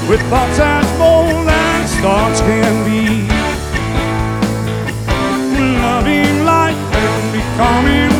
with thoughts as bold as thoughts can be. Loving life and becoming